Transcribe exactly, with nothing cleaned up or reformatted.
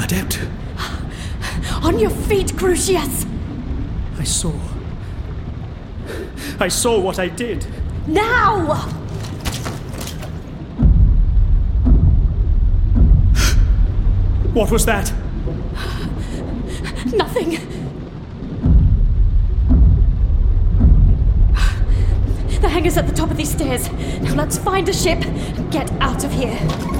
Adept. On your feet, Crucius! I saw. I saw what I did. Now! What was that? Nothing. The hangar's at the top of these stairs. Now let's find a ship and get out of here.